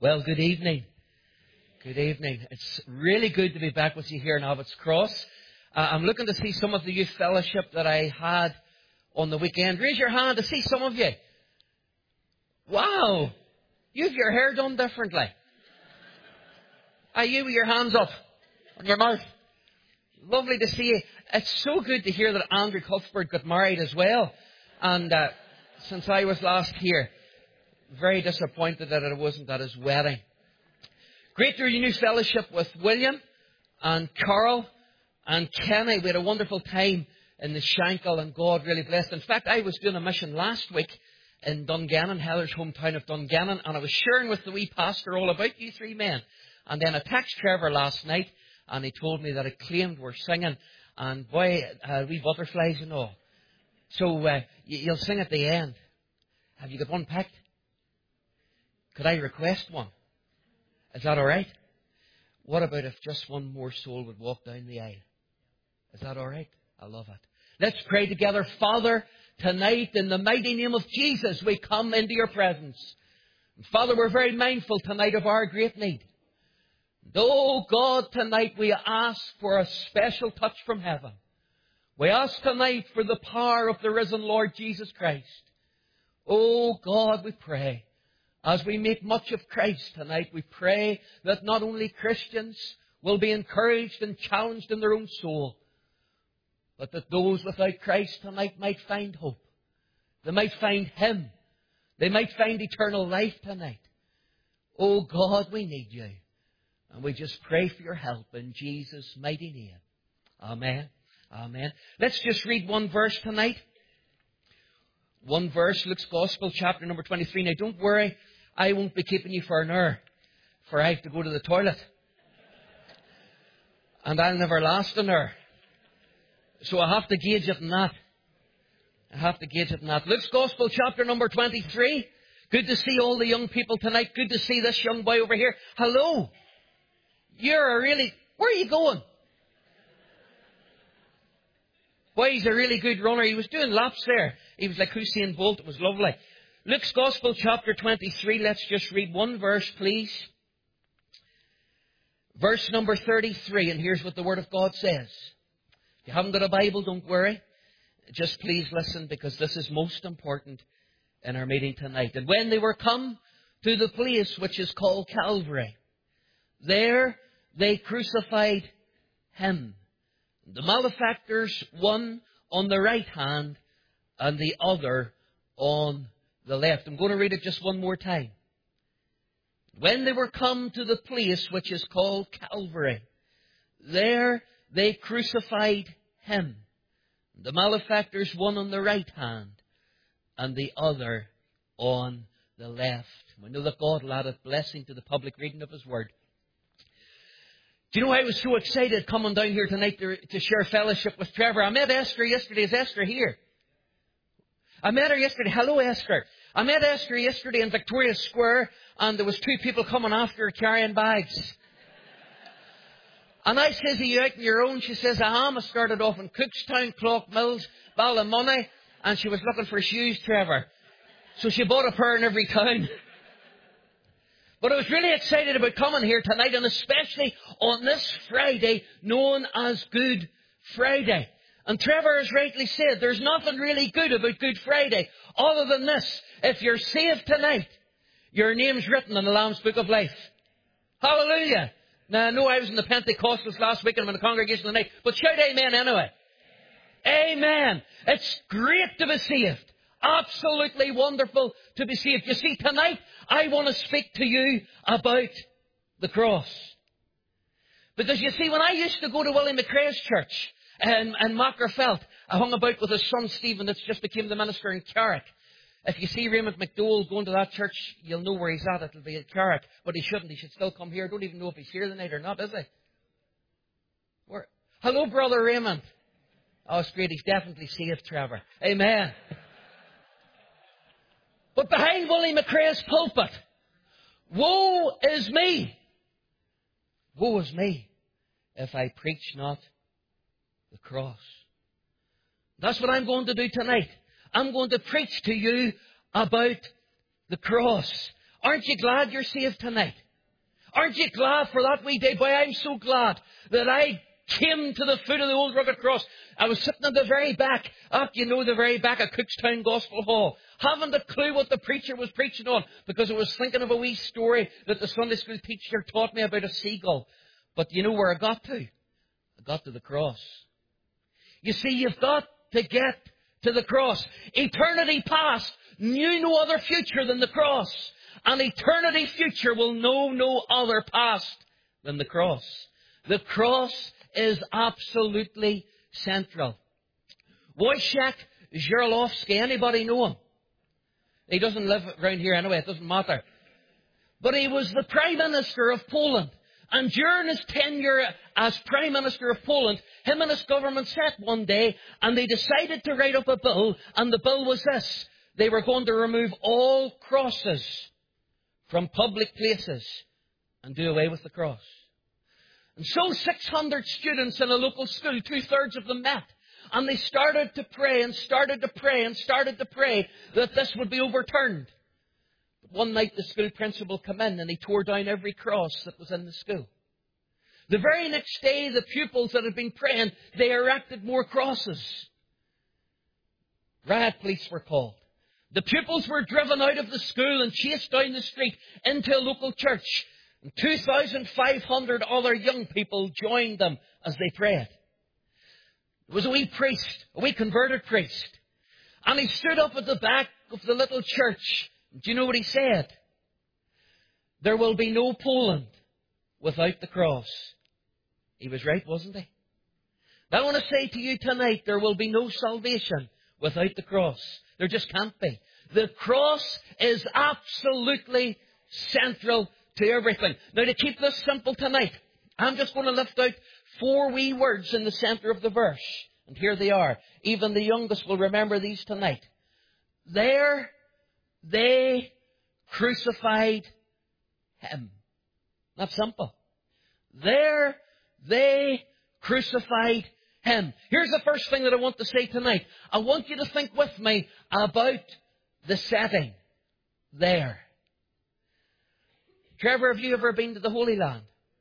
Well, good evening. Good evening. It's really good to be back with you here in Abbott's Cross. I'm looking to see some of the youth fellowship that I had on the weekend. Raise your hand to see some of you. Wow. You have your hair done differently. You with your hands up on your mouth. Lovely to see you. It's so good to hear that Andrew Cuthbert got married as well. And since I was last here, very disappointed that it wasn't at his wedding. Great to renew fellowship with William and Carl and Kenny. We had a wonderful time in the Shankill and God really blessed. In fact, I was doing a mission last week in Dungannon, Heather's hometown of Dungannon, and I was sharing with the wee pastor all about you three men. And then I texted Trevor last night and he told me that Acclaimed were singing, and boy, wee butterflies and all. So you'll sing at the end. Have you got one picked? Could I request one? Is that all right? What about if just one more soul would walk down the aisle? Is that all right? I love it. Let's pray together. Father, tonight in the mighty name of Jesus, we come into your presence. And Father, we're very mindful tonight of our great need. And oh God, tonight we ask for a special touch from heaven. We ask tonight for the power of the risen Lord Jesus Christ. Oh God, we pray. As we make much of Christ tonight, we pray that not only Christians will be encouraged and challenged in their own soul, but that those without Christ tonight might find hope. They might find Him. They might find eternal life tonight. Oh God, we need you. And we just pray for your help in Jesus' mighty name. Amen. Amen. Let's just read one verse tonight. One verse, Luke's Gospel, chapter number 23. Now don't worry, I won't be keeping you for an hour, for I have to go to the toilet. And I'll never last an hour. So I have to gauge it in that. Luke's Gospel, chapter number 23. Good to see all the young people tonight. Good to see this young boy over here. Hello. Where are you going? Boy, he's a really good runner. He was doing laps there. He was like Usain Bolt. It was lovely. Luke's Gospel, chapter 23. Let's just read one verse, please. Verse number 33. And here's what the Word of God says. If you haven't got a Bible, don't worry. Just please listen, because this is most important in our meeting tonight. And when they were come to the place which is called Calvary, there they crucified Him. The malefactors, one on the right hand and the other on the left. I'm going to read it just one more time. When they were come to the place which is called Calvary, there they crucified Him. The malefactors, one on the right hand and the other on the left. We know that God will add a blessing to the public reading of His Word. Do you know I was so excited coming down here tonight to share fellowship with Trevor? I met Esther yesterday. Is Esther here? I met her yesterday. Hello, Esther. I met Esther yesterday in Victoria Square, and there was two people coming after her carrying bags. And I says, are you out on your own? She says, I am. I started off in Cookstown, Clough-Mills, Ballymoney, and she was looking for shoes, Trevor. So she bought a pair in every town. But I was really excited about coming here tonight, and especially on this Friday known as Good Friday. And Trevor has rightly said, there's nothing really good about Good Friday other than this. If you're saved tonight, your name's written in the Lamb's Book of Life. Hallelujah. Now, I know I was in the Pentecostals last week and I'm in the congregation tonight, but shout amen anyway. Amen. It's great to be saved. Absolutely wonderful to be saved. You see, tonight I want to speak to you about the cross. Because you see, when I used to go to Willie McRae's church in Mackerfelt, I hung about with his son Stephen that's just became the minister in Carrick. If you see Raymond McDowell going to that church, you'll know where he's at. It'll be at Carrick. But he shouldn't. He should still come here. I don't even know if he's here tonight or not, is he? Hello, Brother Raymond. Oh, it's great. He's definitely saved, Trevor. Amen. But behind Willie McRae's pulpit, woe is me. Woe is me if I preach not the cross. That's what I'm going to do tonight. I'm going to preach to you about the cross. Aren't you glad you're saved tonight? Aren't you glad for that wee day? Boy, I'm so glad that I came to the foot of the old rugged cross. I was sitting at the very back, the very back of Cookstown Gospel Hall, haven't a clue what the preacher was preaching on, because I was thinking of a wee story that the Sunday school teacher taught me about a seagull. But you know where I got to? I got to the cross. You see, you've got to get to the cross. Eternity past knew no other future than the cross. And eternity future will know no other past than the cross. The cross is absolutely central. Wojciech Żerlowski, anybody know him? He doesn't live around here anyway, it doesn't matter. But he was the Prime Minister of Poland. And during his tenure as Prime Minister of Poland, him and his government sat one day and they decided to write up a bill, and the bill was this. They were going to remove all crosses from public places and do away with the cross. And so 600 students in a local school, 2/3 of them met. And they started to pray and started to pray and started to pray that this would be overturned. But one night the school principal came in and he tore down every cross that was in the school. The very next day, the pupils that had been praying, they erected more crosses. Riot police were called. The pupils were driven out of the school and chased down the street into a local church. And 2,500 other young people joined them as they prayed. There was a wee priest, a wee converted priest. And he stood up at the back of the little church. Do you know what he said? There will be no Poland without the cross. He was right, wasn't he? I want to say to you tonight, there will be no salvation without the cross. There just can't be. The cross is absolutely central to everything. Now, to keep this simple tonight, I'm just going to lift out 4 wee words in the center of the verse. And here they are. Even the youngest will remember these tonight. There they crucified him. Not simple. There they crucified him. Here's the first thing that I want to say tonight. I want you to think with me about the setting. There. Trevor, have you ever been to the Holy Land?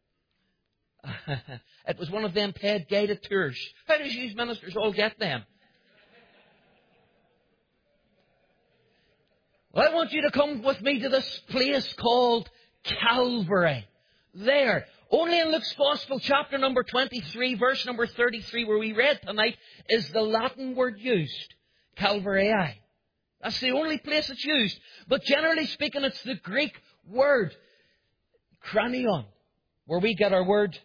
It was one of them paid guided tours. How does you ministers all get them? Well, I want you to come with me to this place called Calvary. There. Only in Luke's Gospel, chapter number 23, verse number 33, where we read tonight, is the Latin word used. Calvary. That's the only place it's used. But generally speaking, it's the Greek word, kranion, where we get our word,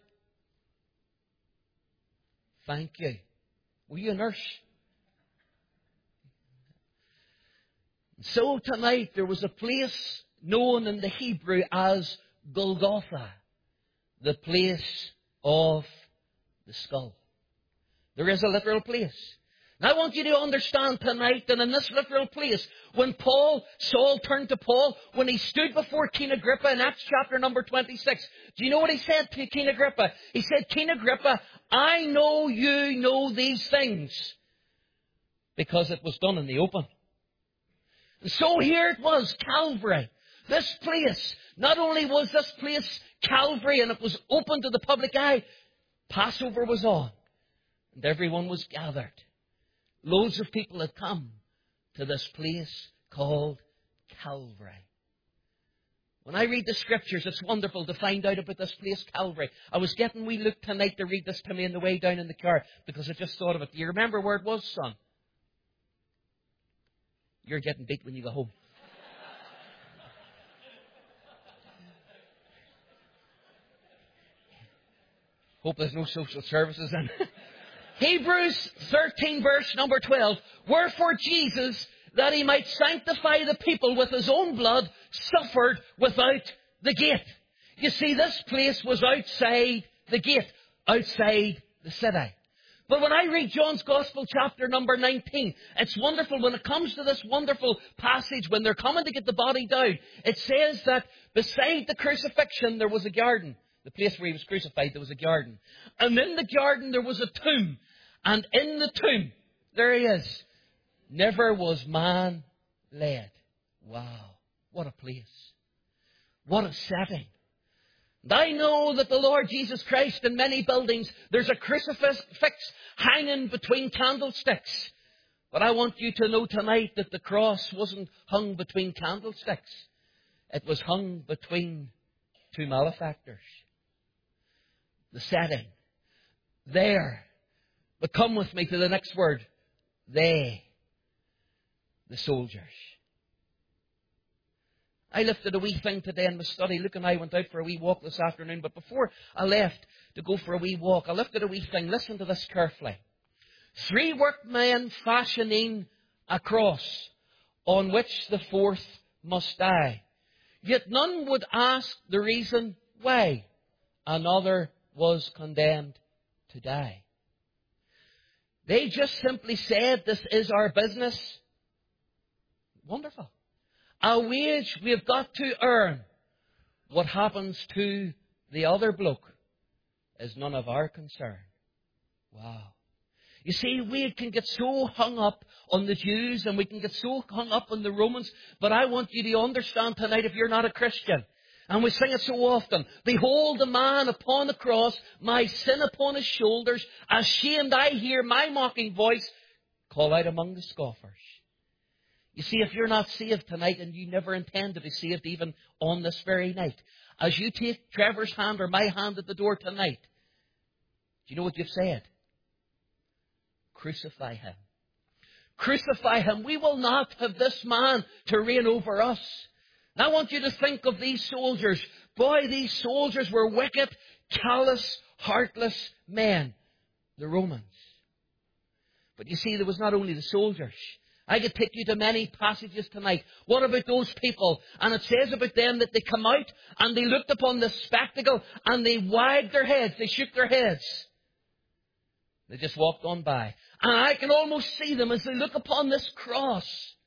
thank you. Were you a nurse? So tonight there was a place known in the Hebrew as Golgotha, the place of the skull. There is a literal place. Now I want you to understand tonight that in this literal place, when Saul turned to Paul, when he stood before King Agrippa in Acts chapter number 26, do you know what he said to King Agrippa? He said, King Agrippa, I know you know these things because it was done in the open. And so here it was, Calvary. This place, not only was this place Calvary and it was open to the public eye, Passover was on and everyone was gathered. Loads of people had come to this place called Calvary. When I read the Scriptures, it's wonderful to find out about this place, Calvary. I was getting wee Luke tonight to read this to me on the way down in the car because I just thought of it. Do you remember where it was, son? You're getting beat when you go home. Hope there's no social services in. Hebrews 13 verse number 12. Wherefore Jesus, that he might sanctify the people with his own blood, suffered without the gate. You see, this place was outside the gate, outside the city. But when I read John's Gospel chapter number 19, it's wonderful when it comes to this wonderful passage when they're coming to get the body down. It says that beside the crucifixion there was a garden. The place where he was crucified, there was a garden. And in the garden there was a tomb. And in the tomb, there he is. Never was man laid. Wow, what a place. What a setting. And I know that the Lord Jesus Christ, in many buildings, there's a crucifix hanging between candlesticks. But I want you to know tonight that the cross wasn't hung between candlesticks. It was hung between two malefactors. The setting. There. But come with me to the next word. They. The soldiers. I lifted a wee thing today in my study. Luke and I went out for a wee walk this afternoon. But before I left to go for a wee walk, I lifted a wee thing. Listen to this carefully. 3 workmen fashioning a cross, on which the 4th must die. Yet none would ask the reason why another was condemned to die. They just simply said, this is our business. Wonderful. A wage we've got to earn. What happens to the other bloke is none of our concern. Wow. You see, we can get so hung up on the Jews and we can get so hung up on the Romans. But I want you to understand tonight, if you're not a Christian, and we sing it so often, behold the man upon the cross, my sin upon his shoulders, ashamed I hear my mocking voice call out among the scoffers. You see, if you're not saved tonight and you never intend to be saved even on this very night, as you take Trevor's hand or my hand at the door tonight, do you know what you've said? Crucify him. Crucify him. We will not have this man to reign over us. And I want you to think of these soldiers. Boy, these soldiers were wicked, callous, heartless men. The Romans. But you see, there was not only the soldiers. I could take you to many passages tonight. What about those people? And it says about them that they come out and they looked upon the spectacle and they wagged their heads. They shook their heads. They just walked on by. And I can almost see them as they look upon this cross.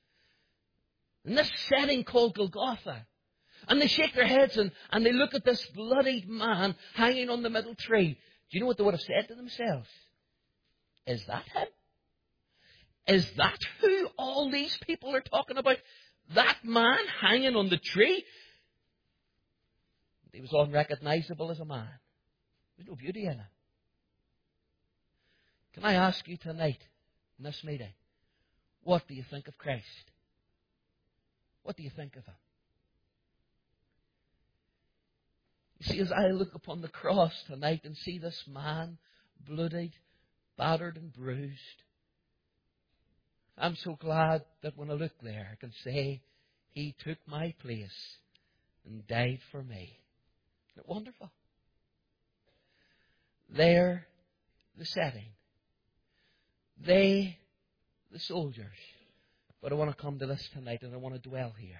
In this setting called Golgotha. And they shake their heads and they look at this bloodied man hanging on the middle tree. Do you know what they would have said to themselves? Is that him? Is that who all these people are talking about? That man hanging on the tree? He was unrecognizable as a man. There's no beauty in him. Can I ask you tonight, in this meeting, what do you think of Christ? What do you think of him? You see, as I look upon the cross tonight and see this man, bloodied, battered and bruised, I'm so glad that when I look there, I can say, he took my place and died for me. Isn't it wonderful? There, the setting. They, the soldiers. But I want to come to this tonight and I want to dwell here.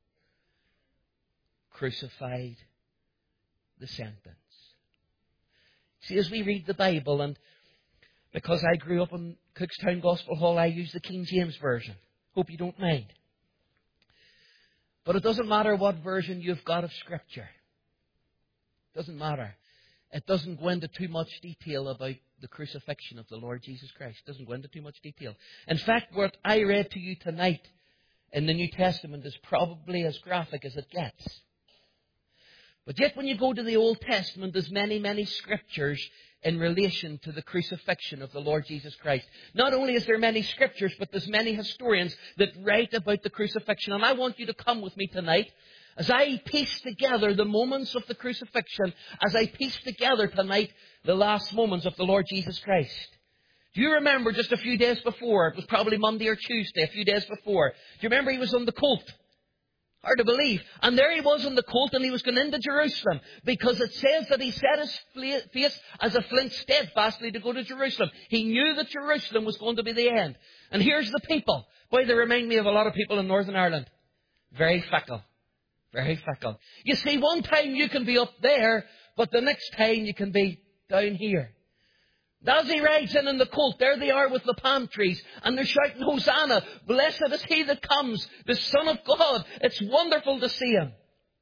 Crucified, the sentence. See, as we read the Bible, and because I grew up in Cookstown Gospel Hall, I use the King James Version. Hope you don't mind. But it doesn't matter what version you've got of Scripture. It doesn't matter. It doesn't go into too much detail about the crucifixion of the Lord Jesus Christ. It doesn't go into too much detail. In fact, what I read to you tonight in the New Testament is probably as graphic as it gets. But yet when you go to the Old Testament, there's many, many scriptures in relation to the crucifixion of the Lord Jesus Christ. Not only is there many scriptures, but there's many historians that write about the crucifixion. And I want you to come with me tonight as I piece together the moments of the crucifixion, as I piece together tonight the last moments of the Lord Jesus Christ. Do you remember just a few days before? It was probably Monday or Tuesday, a few days before. Do you remember he was on the colt? Hard to believe. And there he was on the colt and he was going into Jerusalem, because it says that he set his face as a flint steadfastly to go to Jerusalem. He knew that Jerusalem was going to be the end. And here's the people. Boy, they remind me of a lot of people in Northern Ireland. Very fickle. Very fickle. You see, one time you can be up there, but the next time you can be down here. As he rides in the colt, there they are with the palm trees, and they're shouting, Hosanna, blessed is he that comes, the Son of God. It's wonderful to see him.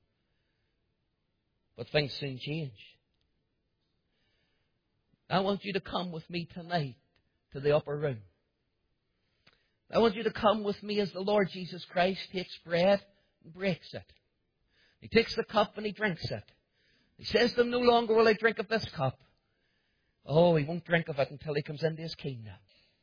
But things soon change. I want you to come with me tonight to the upper room. I want you to come with me as the Lord Jesus Christ takes bread and breaks it. He takes the cup and he drinks it. He says to them, no longer will I drink of this cup. Oh, he won't drink of it until he comes into his kingdom.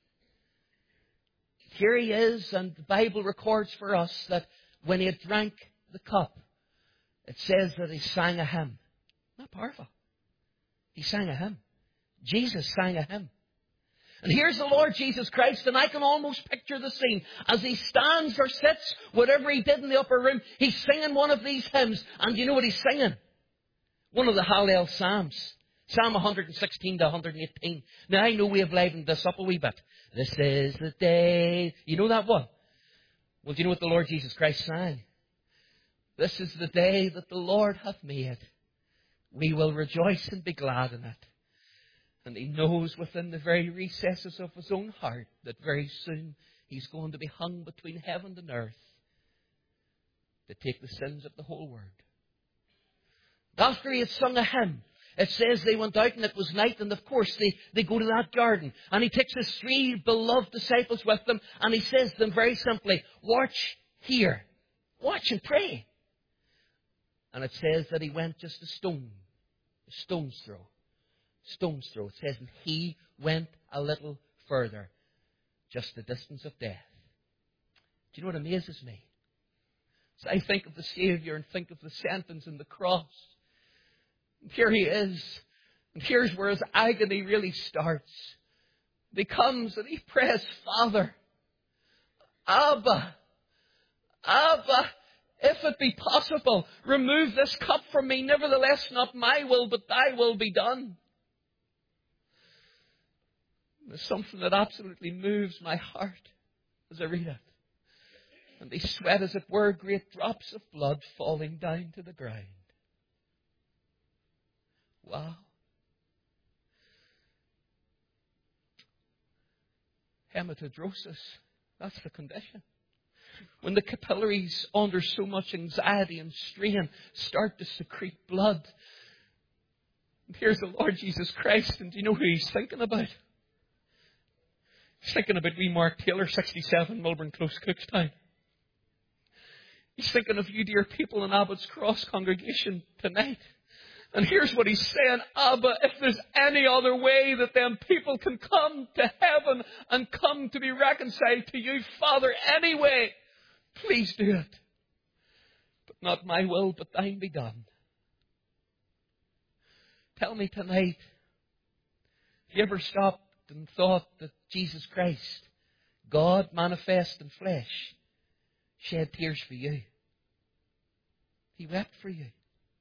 Here he is, and the Bible records for us that when he had drank the cup, it says that he sang a hymn. Not powerful. He sang a hymn. Jesus sang a hymn. And here's the Lord Jesus Christ, and I can almost picture the scene. As he stands or sits, whatever he did in the upper room, he's singing one of these hymns. And you know what he's singing? One of the Hallel Psalms. Psalm 116 to 118. Now, I know we have livened this up a wee bit. This is the day. You know that one? Well, do you know what the Lord Jesus Christ sang? This is the day that the Lord hath made. We will rejoice and be glad in it. And he knows within the very recesses of his own heart that very soon he's going to be hung between heaven and earth to take the sins of the whole world. After he had sung a hymn, it says they went out and it was night, and of course they go to that garden. And he takes his 3 beloved disciples with them, and he says to them very simply, watch here. Watch and pray. And it says that he went just a stone's throw. Stone's throw. It says, and he went a little further, just the distance of death. Do you know what amazes me? As I think of the Savior and think of the sentence and the cross, and here he is, and here's where his agony really starts. He comes and he prays, Father, Abba, Abba, if it be possible, remove this cup from me. Nevertheless, not my will, but thy will be done. There's something that absolutely moves my heart as I read it. And they sweat, as it were, great drops of blood falling down to the ground. Wow. Hematidrosis, that's the condition. When the capillaries, under so much anxiety and strain, start to secrete blood. And here's the Lord Jesus Christ, and do you know who he's thinking about? He's thinking about wee Mark Taylor, 67, Melbourne Close, Cookstown. He's thinking of you, dear people in Abbott's Cross congregation tonight. And here's what he's saying, Abba, if there's any other way that them people can come to heaven and come to be reconciled to you, Father, anyway, please do it. But not my will, but thine be done. Tell me tonight, have you ever stopped and thought that Jesus Christ, God manifest in flesh, shed tears for you? He wept for you.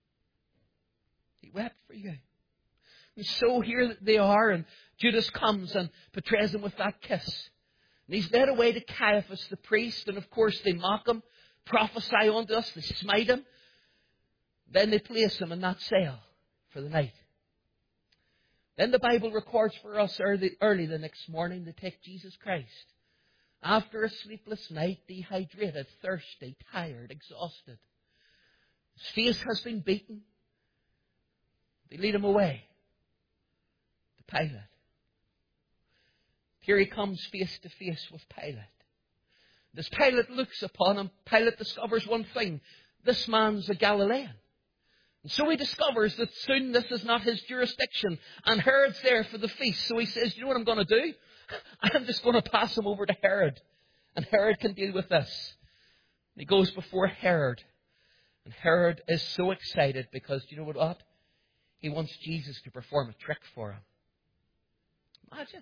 He wept for you. And so here they are, and Judas comes and betrays him with that kiss. And he's led away to Caiaphas the priest, and of course they mock him, prophesy unto us, they smite him. Then they place him in that cell for the night. Then the Bible records for us early the next morning they take Jesus Christ. After a sleepless night, dehydrated, thirsty, tired, exhausted. His face has been beaten. They lead him away to Pilate. Here he comes face to face with Pilate. As Pilate looks upon him, Pilate discovers one thing. This man's a Galilean. And so he discovers that soon this is not his jurisdiction. And Herod's there for the feast. So he says, you know what I'm going to do? I'm just going to pass him over to Herod. And Herod can deal with this. And he goes before Herod. And Herod is so excited because, do you know what? He wants Jesus to perform a trick for him. Imagine.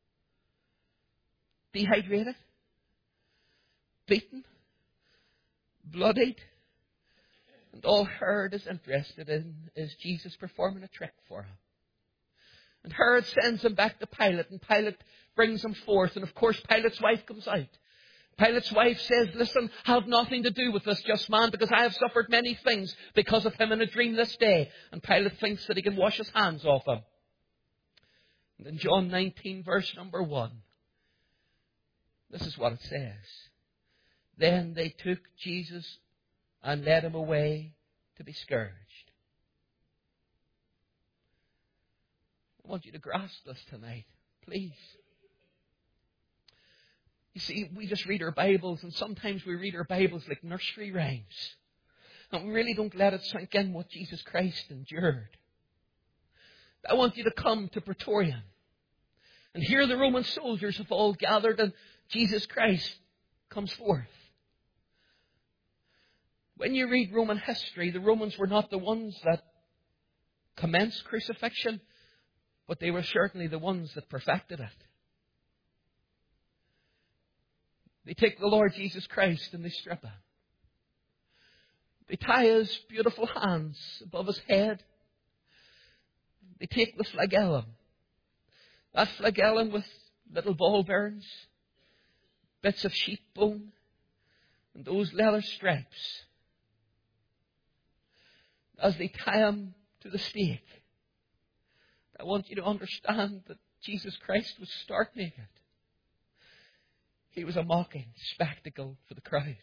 Dehydrated. Beaten. Bloodied. And all Herod is interested in is Jesus performing a trick for him. And Herod sends him back to Pilate, and Pilate brings him forth. And of course, Pilate's wife comes out. Pilate's wife says, listen, have nothing to do with this just man, because I have suffered many things because of him in a dream this day. And Pilate thinks that he can wash his hands off him. And in John 19, verse number 1, this is what it says. Then they took Jesus and led him away to be scourged. I want you to grasp this tonight, please. You see, we just read our Bibles, and sometimes we read our Bibles like nursery rhymes. And we really don't let it sink in what Jesus Christ endured. I want you to come to Praetorium. And here the Roman soldiers have all gathered and Jesus Christ comes forth. When you read Roman history, the Romans were not the ones that commenced crucifixion, but they were certainly the ones that perfected it. They take the Lord Jesus Christ and they strip him. They tie his beautiful hands above his head. They take the flagellum. That flagellum with little ball bearings, bits of sheep bone, and those leather stripes. As they tie him to the stake, I want you to understand that Jesus Christ was stark naked. He was a mocking spectacle for the crowd.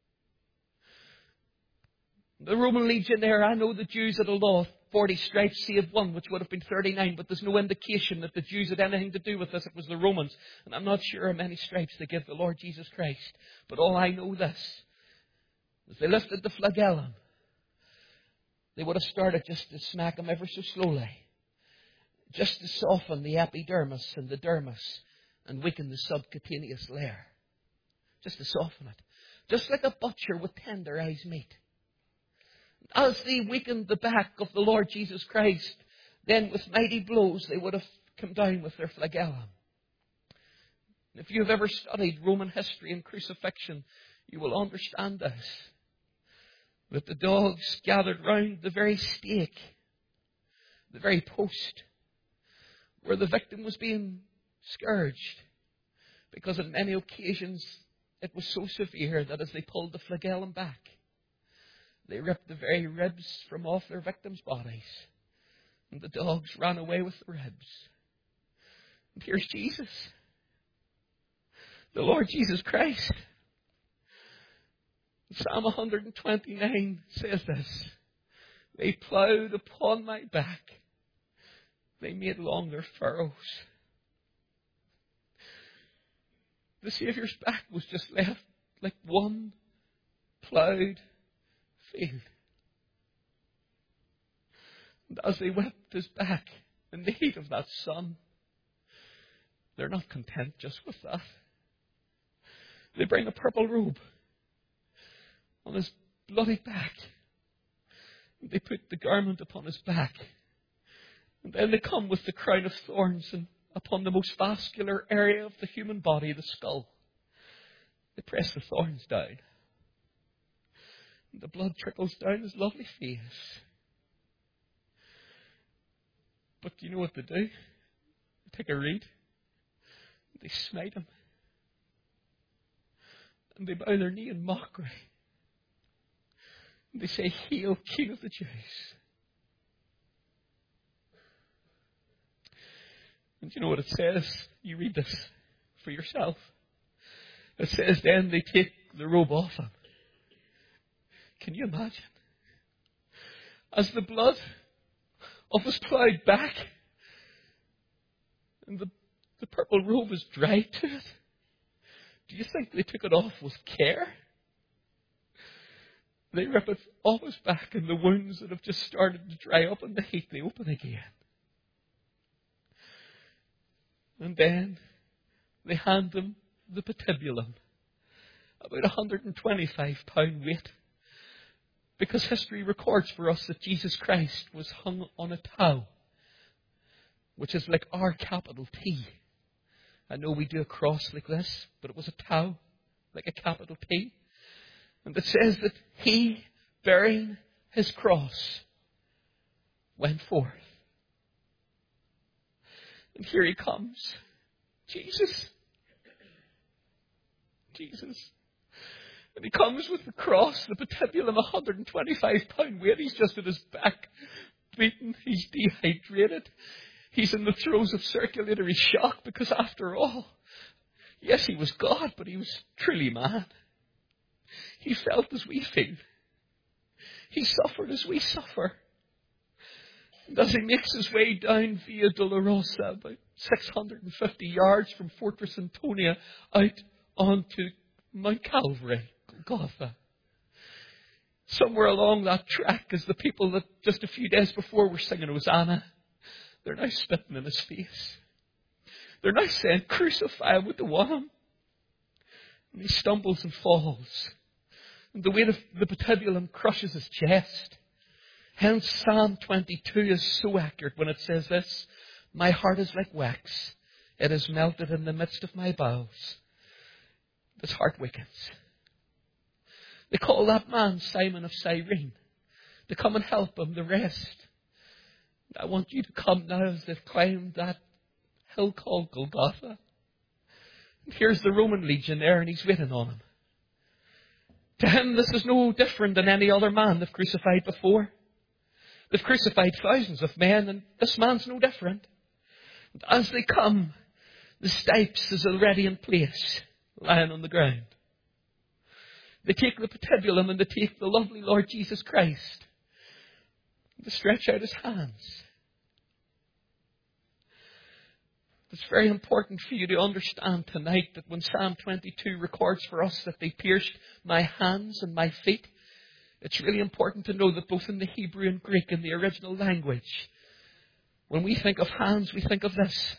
The Roman legionnaire, I know the Jews had a law, 40 stripes save one, which would have been 39, but there's no indication that the Jews had anything to do with this. It was the Romans. And I'm not sure how many stripes they give the Lord Jesus Christ. But all I know this, as they lifted the flagellum, they would have started just to smack him ever so slowly, just to soften the epidermis and the dermis and weaken the subcutaneous layer. Just to soften it. Just like a butcher would tenderize meat. As they weakened the back of the Lord Jesus Christ, then with mighty blows they would have come down with their flagellum. If you have ever studied Roman history and crucifixion, you will understand this. That the dogs gathered round the very stake, the very post, where the victim was being scourged. Because on many occasions it was so severe that as they pulled the flagellum back, they ripped the very ribs from off their victims' bodies. And the dogs ran away with the ribs. And here's Jesus. The Lord Jesus Christ. Psalm 129 says this. They ploughed upon my back. They made long their furrows. The Saviour's back was just left like one ploughed field. And as they whipped his back in the heat of that sun, they're not content just with that. They bring a purple robe on his bloody back. And they put the garment upon his back. And then they come with the crown of thorns and upon the most vascular area of the human body, the skull. They press the thorns down. The blood trickles down his lovely face. But do you know what they do? They take a reed. They smite him. And they bow their knee in mockery. And they say, "Hail, King of the Jews." And do you know what it says? You read this for yourself. It says, then they take the robe off him. Can you imagine? As the blood of his ploughed back and the purple robe is dried to it. Do you think they took it off with care? They rip it off his back and the wounds that have just started to dry up in the heat, they open again. And then they hand him the patibulum, about 125 pound weight. Because history records for us that Jesus Christ was hung on a tau, which is like our capital T. I know we do a cross like this, but it was a tau, like a capital T. And it says that he, bearing his cross, went forth. And here he comes. Jesus. And he comes with the cross, the patibulum, 125 pound weight. He's just at his back, beaten. He's dehydrated. He's in the throes of circulatory shock because after all, yes, he was God, but he was truly man. He felt as we feel. He suffered as we suffer. And as he makes his way down Via Dolorosa, about 650 yards from Fortress Antonia, out onto Mount Calvary, Golgotha, Somewhere along that track, as the people that just a few days before were singing Hosanna, they're now spitting in his face. They're now saying, crucify him with the one. And he stumbles and falls. And the weight of the patibulum crushes his chest. Hence Psalm 22 is so accurate when it says this, my heart is like wax. It is melted in the midst of my bowels. His heart weakens. They call that man Simon of Cyrene to come and help him, the rest. I want you to come now as they've climbed that hill called Golgotha. And here's the Roman legionnaire and he's waiting on him. To him this is no different than any other man they've crucified before. They've crucified thousands of men and this man's no different. And as they come, the stipes is already in place, lying on the ground. They take the patibulum and they take the lovely Lord Jesus Christ. They stretch out his hands. It's very important for you to understand tonight that when Psalm 22 records for us that they pierced my hands and my feet, it's really important to know that both in the Hebrew and Greek, in the original language, when we think of hands, we think of this.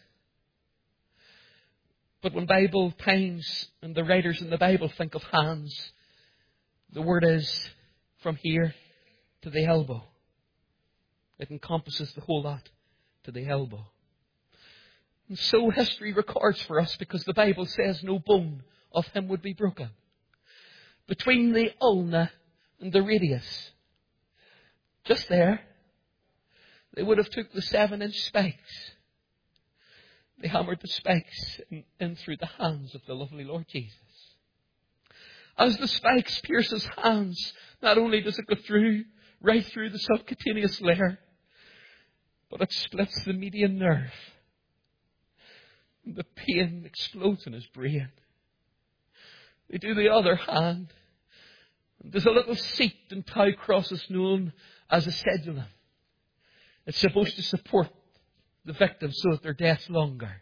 But when Bible times and the writers in the Bible think of hands, the word is from here to the elbow. It encompasses the whole lot to the elbow. And so history records for us because the Bible says no bone of him would be broken. Between the ulna and the radius, just there, they would have took the 7-inch spikes. They hammered the spikes in through the hands of the lovely Lord Jesus. As the spikes pierce his hands, not only does it go through, right through the subcutaneous layer, but it splits the median nerve. And the pain explodes in his brain. They do the other hand. There's a little seat in Tau crosses known as a sedulum. It's supposed to support the victim so that their death's longer.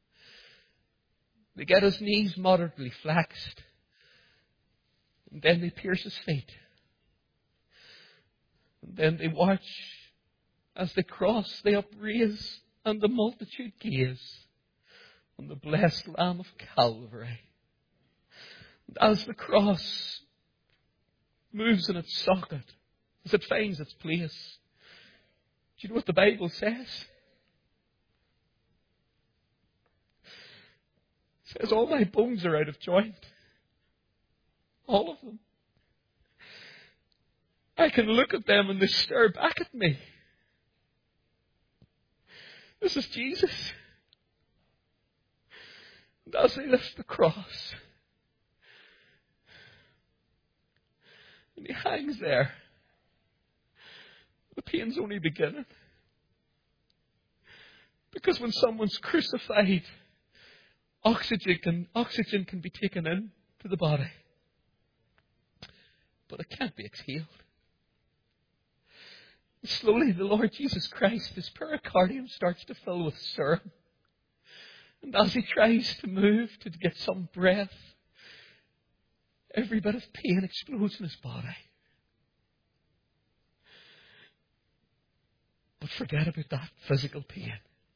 They get his knees moderately flexed. And then they pierce his feet. And then they watch as they cross, they upraise, and the multitude gaze on the blessed Lamb of Calvary. And as the cross moves in its socket, as it finds its place, do you know what the Bible says? It says, all my bones are out of joint. All of them. I can look at them and they stare back at me. This is Jesus. And as they lift the cross, and he hangs there, the pain's only beginning. Because when someone's crucified, oxygen can be taken in to the body. But it can't be exhaled. Slowly the Lord Jesus Christ, his pericardium starts to fill with serum. And as he tries to move to get some breath, every bit of pain explodes in his body. But forget about that physical pain.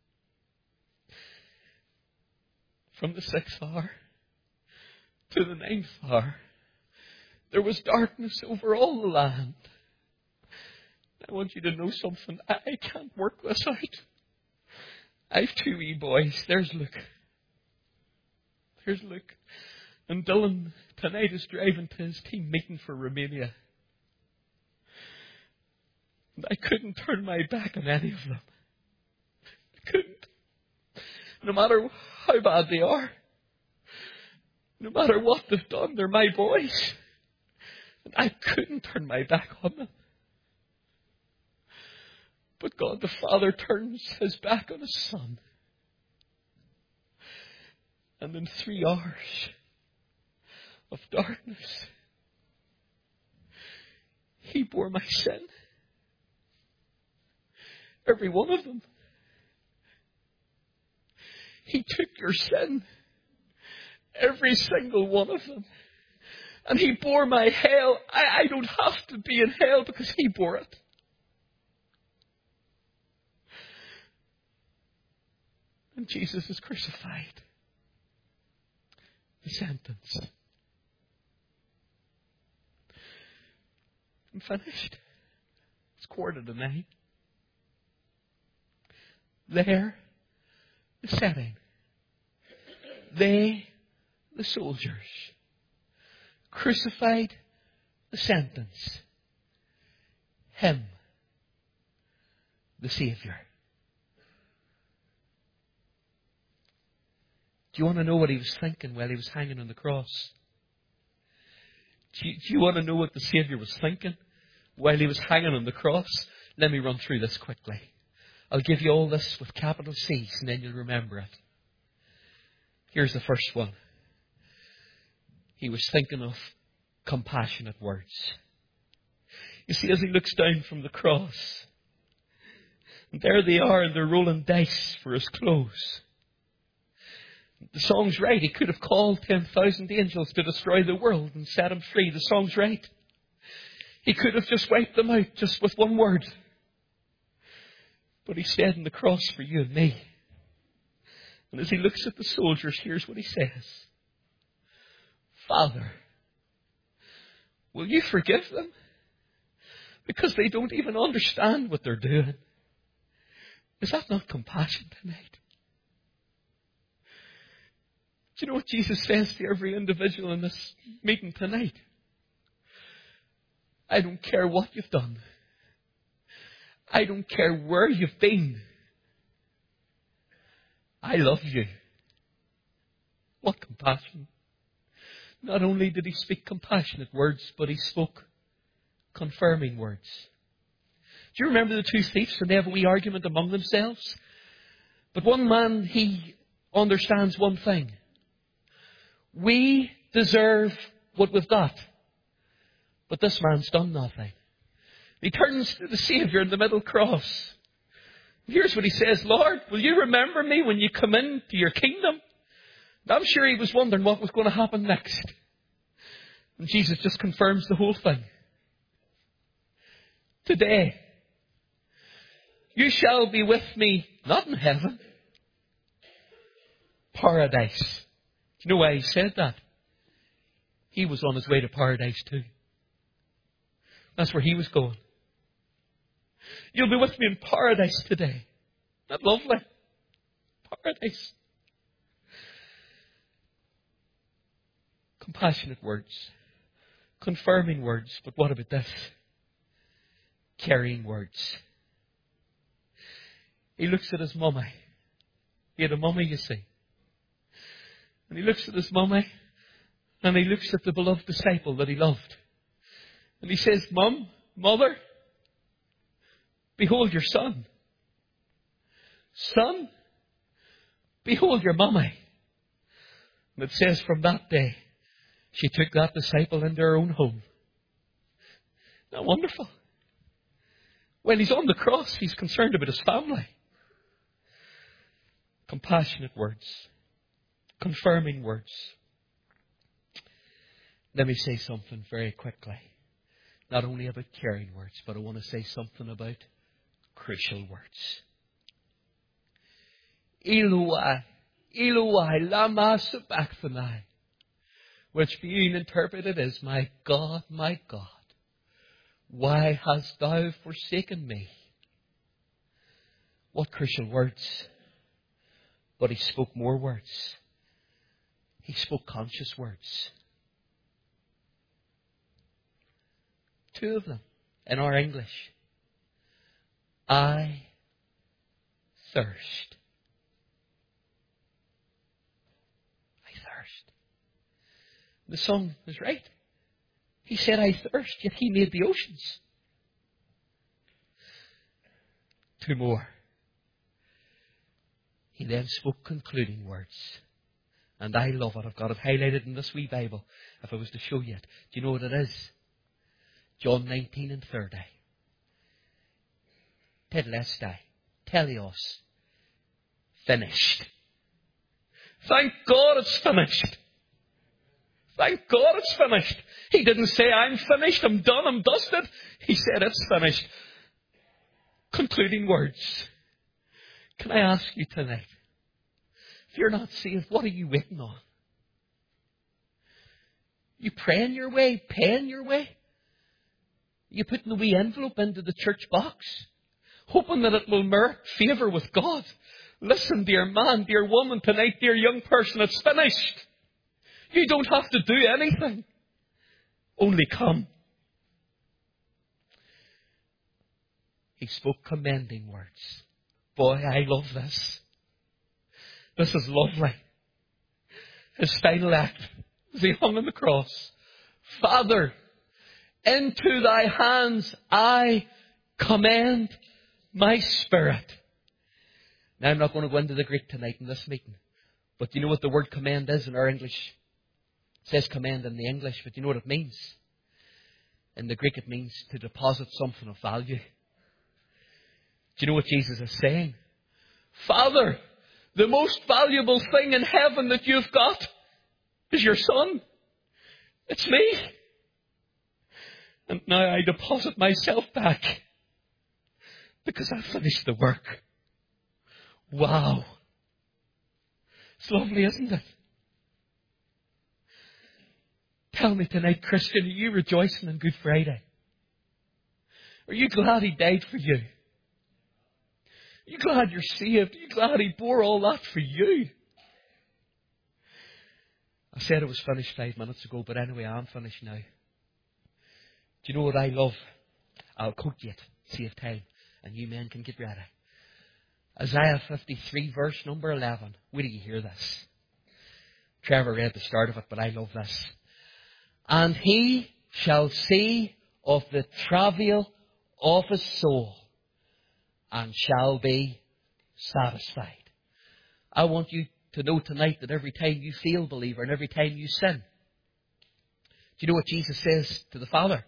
From the 6th hour to the 9th hour, there was darkness over all the land. I want you to know something. I can't work this out. I've 2 wee boys. There's Luke. And Dylan tonight is driving to his team meeting for Romania. And I couldn't turn my back on any of them. I couldn't. No matter how bad they are. No matter what they've done, they're my boys. And I couldn't turn my back on them. But God the Father turns his back on his Son. And in 3 hours of darkness, he bore my sin. Every one of them. He took your sin. Every single one of them. And He bore my hell. I don't have to be in hell because He bore it. And Jesus is crucified. The sentence. I'm finished. It's 9:15. There, the setting. They, the soldiers, crucified, the sentence. Him, the Saviour. Do you want to know what He was thinking while He was hanging on the cross? Do you want to know what the Saviour was thinking while He was hanging on the cross? Let me run through this quickly. I'll give you all this with capital C's and then you'll remember it. Here's the first one. He was thinking of compassionate words. You see, as He looks down from the cross, and there they are and they're rolling dice for His clothes. The song's right. He could have called 10,000 angels to destroy the world and set Him free. The song's right. He could have just wiped them out just with one word. But He stayed on the cross for you and me. And as He looks at the soldiers, here's what He says. Father, will You forgive them? Because they don't even understand what they're doing. Is that not compassion tonight? Do you know what Jesus says to every individual in this meeting tonight? I don't care what you've done. I don't care where you've been. I love you. What compassion. Not only did He speak compassionate words, but He spoke confirming words. Do you remember the two thieves and they have a wee argument among themselves? But one man, he understands one thing. We deserve what we've got. But this man's done nothing. He turns to the Saviour in the middle cross. Here's what he says, Lord, will You remember me when You come into Your kingdom? And I'm sure he was wondering what was going to happen next. And Jesus just confirms the whole thing. Today, you shall be with me, not in heaven, paradise. Do you know why He said that? He was on His way to paradise too. That's where He was going. You'll be with me in paradise today. Isn't that lovely? Paradise. Compassionate words. Confirming words. But what about this? Carrying words. He looks at his mummy. He had a mummy, you see. And he looks at his mummy. And he looks at the beloved disciple that he loved. And he says, Mum, Mother, behold your son. Son, behold your mummy. And it says from that day, she took that disciple into her own home. Isn't that wonderful? When He's on the cross, He's concerned about His family. Compassionate words. Confirming words. Let me say something very quickly. Not only about caring words, but I want to say something about crucial words. Eloi, Eloi, lama sabachthani, which being interpreted as, my God, why hast Thou forsaken me? What crucial words. But He spoke more words. He spoke conscious words. Two of them in our English. I thirst. I thirst. The song is right. He said, I thirst, yet He made the oceans. Two more. He then spoke concluding words. And I love it. I've got it highlighted in this wee Bible. If I was to show you it. Do you know what it is? John 19 and 30. Tetelestai. Teleos. Finished. Thank God it's finished. Thank God it's finished. He didn't say, I'm finished, I'm done, I'm dusted. He said, it's finished. Concluding words. Can I ask you tonight, if you're not saved, what are you waiting on? You praying your way, paying your way? You putting the wee envelope into the church box, hoping that it will merit favour with God? Listen, dear man, dear woman, tonight, dear young person, it's finished. You don't have to do anything. Only come. He spoke commending words. Boy, I love this. This is lovely. His final act as he hung on the cross. Father, into thy hands I commend my spirit. Now, I'm not going to go into the Greek tonight in this meeting. But you know what the word commend is in our English? It says commend in the English, but you know what it means? In the Greek it means to deposit something of value. Do you know what Jesus is saying? Father, the most valuable thing in heaven that you've got is your Son. It's me. And now I deposit myself back because I've finished the work. Wow. It's lovely, isn't it? Tell me tonight, Christian, are you rejoicing on Good Friday? Are you glad He died for you? Are you glad you're saved? Are you glad He bore all that for you? I said it was finished 5 minutes ago, but anyway, I'm finished now. Do you know what I love? I'll quote you it, save time, and you men can get ready. Isaiah 53, verse number 11. Where do you hear this? Trevor read the start of it, but I love this. And he shall see of the travail of his soul, and shall be satisfied. I want you to know tonight that every time you fail, believer, and every time you sin, do you know what Jesus says to the Father?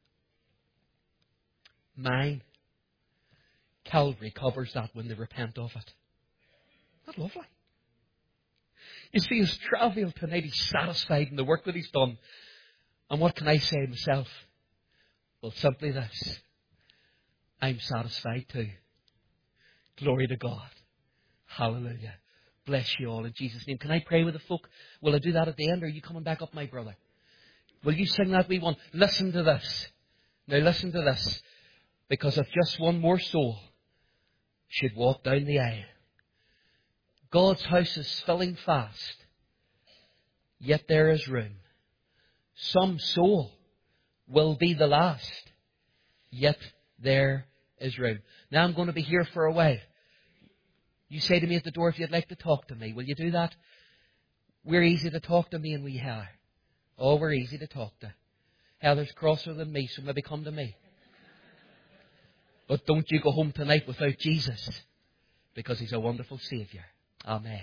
Mine. Calvary covers that when they repent of it. Isn't that lovely? You see, his travail tonight, he's satisfied in the work that he's done. And what can I say myself? Well, simply this. I'm satisfied too. Glory to God. Hallelujah. Bless you all in Jesus' name. Can I pray with the folk? Will I do that at the end, or are you coming back up, my brother? Will you sing that wee one? Listen to this. Now listen to this. Because if just one more soul should walk down the aisle, God's house is filling fast, yet there is room. Some soul will be the last, yet there is room. Now I'm going to be here for a while. You say to me at the door if you'd like to talk to me. Will you do that? We're easy to talk to, me and wee Heather. Oh, we're easy to talk to. Heather's crosser than me, so maybe come to me. But don't you go home tonight without Jesus, because He's a wonderful Saviour. Amen.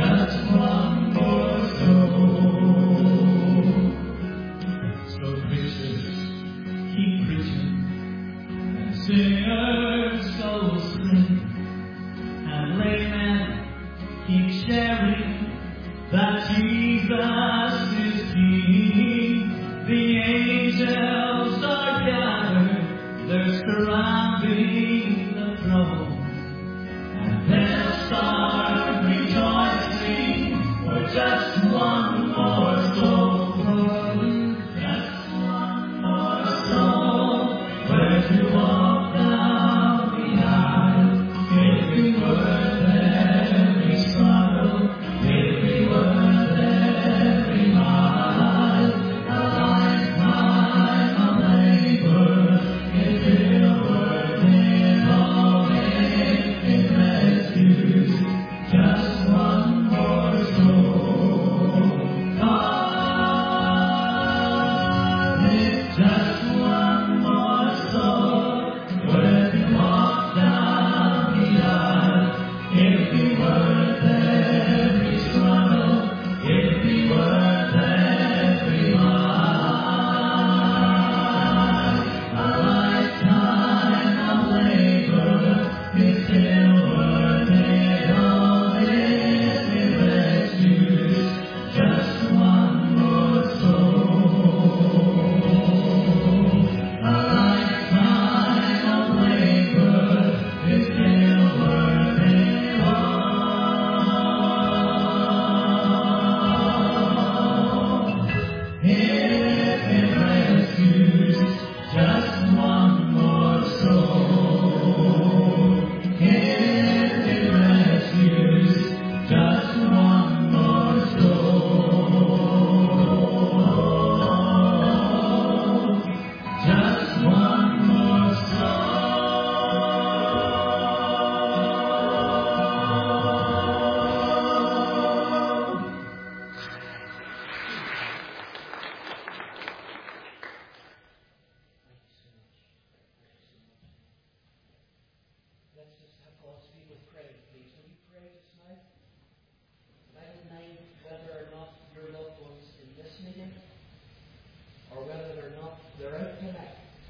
So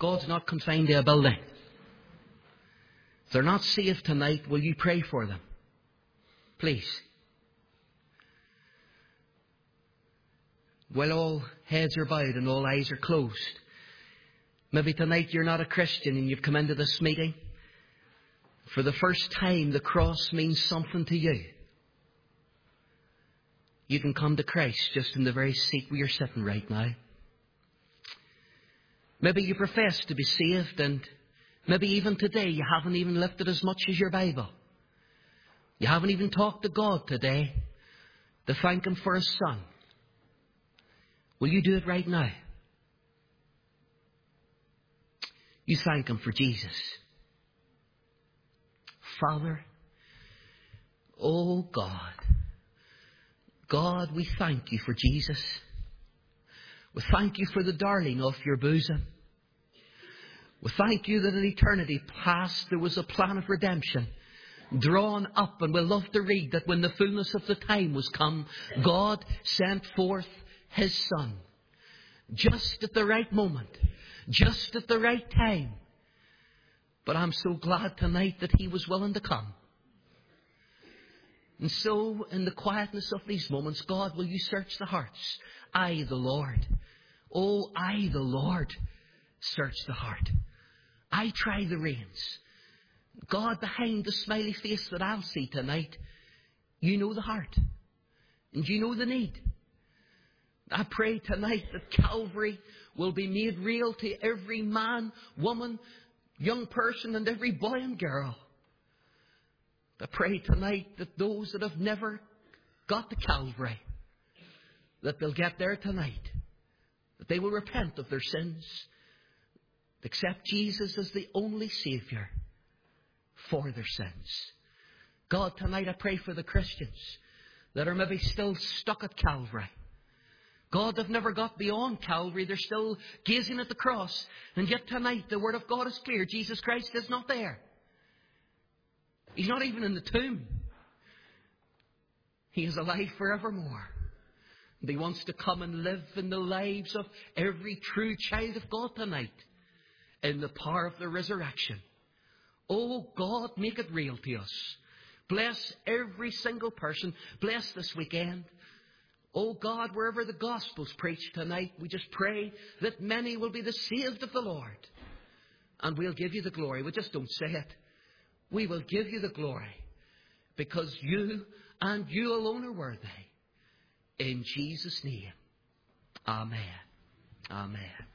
God's not confined to a building. If they're not saved tonight, will you pray for them? Please. While all heads are bowed and all eyes are closed, maybe tonight you're not a Christian and you've come into this meeting. For the first time, the cross means something to you. You can come to Christ just in the very seat where you're sitting right now. Maybe you profess to be saved, and maybe even today you haven't even lifted as much as your Bible. You haven't even talked to God today to thank Him for His Son. Will you do it right now? You thank Him for Jesus. Father, oh God, God, we thank You for Jesus. We thank You for the darling of Your bosom. We thank You that in eternity past there was a plan of redemption drawn up, and we'll love to read that when the fullness of the time was come, God sent forth His Son. Just at the right moment. Just at the right time. But I'm so glad tonight that He was willing to come. And so, in the quietness of these moments, God, will You search the hearts? I, the Lord. Oh, I, the Lord, search the heart. I try the reins. God, behind the smiley face that I'll see tonight, You know the heart. And You know the need. I pray tonight that Calvary will be made real to every man, woman, young person, and every boy and girl. I pray tonight that those that have never got to Calvary, that they'll get there tonight. That they will repent of their sins. Accept Jesus as the only Saviour for their sins. God, tonight I pray for the Christians that are maybe still stuck at Calvary. God, they've never got beyond Calvary. They're still gazing at the cross. And yet tonight the Word of God is clear. Jesus Christ is not there. He's not even in the tomb. He is alive forevermore. And He wants to come and live in the lives of every true child of God tonight in the power of the resurrection. Oh God, make it real to us. Bless every single person. Bless this weekend. Oh God, wherever the gospel's preached tonight, we just pray that many will be the saved of the Lord. And we'll give You the glory. We just don't say it. We will give You the glory because You and You alone are worthy. In Jesus' name. Amen. Amen.